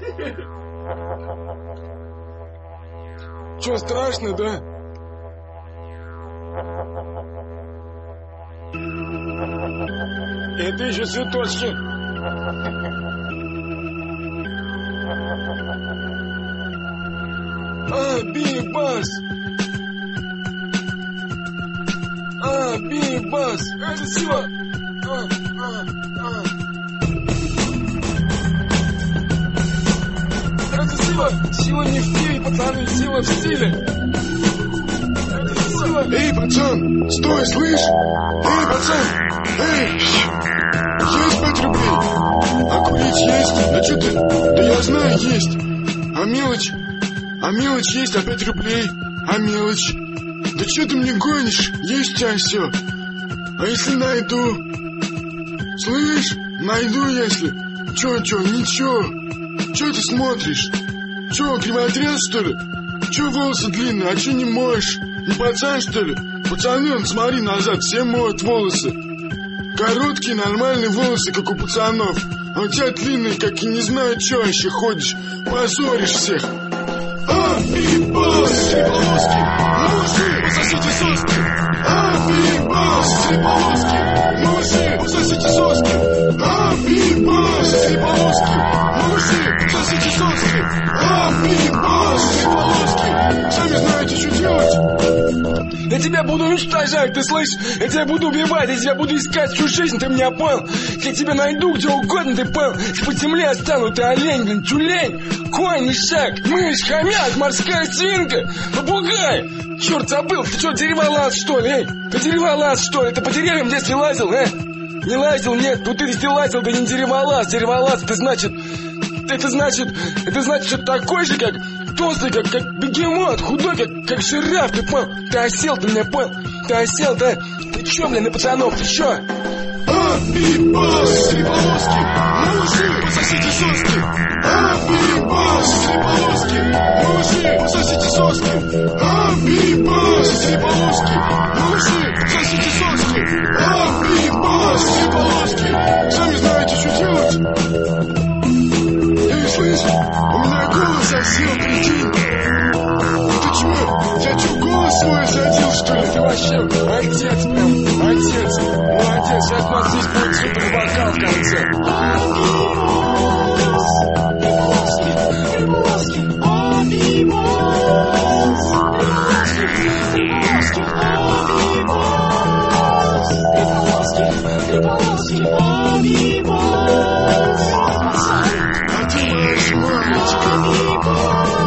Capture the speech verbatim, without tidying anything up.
Че, страшно, да? Это еще цветочки. А, Би-бас! А, Би-бас! Это все! А, а, а. Это сила! Сила не в стиле, пацаны, сила в стиле! Это сила! Эй, пацан! Стой, слышь! Эй, пацан! Эй! Есть пять рублей! А курить есть? А что ты? Да я знаю, есть! А мелочь? А мелочь есть, а пять рублей? А мелочь? Да что ты мне гонишь? Есть у тебя все! А если найду? Слышь? Найду, если... Чё, чё, ничего! Чё ты смотришь? Чё, кривоотрез, что ли? Чё волосы длинные, а чё не моешь? Не пацан, что ли? Пацаны, он, смотри назад, все моют волосы. Короткие, нормальные волосы, как у пацанов. А у тебя длинные, как и не знаю чё, еще ходишь. Позоришь всех. А, Би-бас! Три полоски! Мужик, пососите соски! А, Би-бас! Три полоски! Мужик, пососите соски! А, Би-бас! Три полоски! Мужик, пососите соски! А, Би-бас! Три полоски! Сами знаете, что делать! Я тебя буду уничтожать, ты слышишь? Я тебя буду убивать, я тебя буду искать всю жизнь, ты меня понял? Я тебя найду где угодно, ты понял? По земле остану, ты олень, блин, тюлень, конь, ишак, мышь, хомяк, морская свинка, попугай. Черт, забыл, ты что, дереволаз, что ли, эй? Ты дереволаз, что ли? Ты по деревьям в детстве лазил, э? Не лазил, нет, тут ты если лазил, ты не дереволаз, дереволаз, это значит... Это значит, это значит, что такой же, как толстый, как, как бегемот, худой, как, как жираф, ты понял? Ты осел, ты меня понял? Ты осел, да? Ты чё, блин, на пацанов, ты чё? А, Би-бас, три полоски, мужик, пососите соски. А, Би-бас, три полоски, мужик, пососите соски. А, Би-бас, три полоски, мужик, пососите соски. А, Би-бас, три полоски. Сами знаете, что делать? Слышь, у меня голос осел, прикинь. Ты чего? Я чё, голос свой осадил, что ли? Ты вообще отец, прям, отец. Молодец, сейчас у нас здесь будет супер вокал в конце. А ты моя мамочка.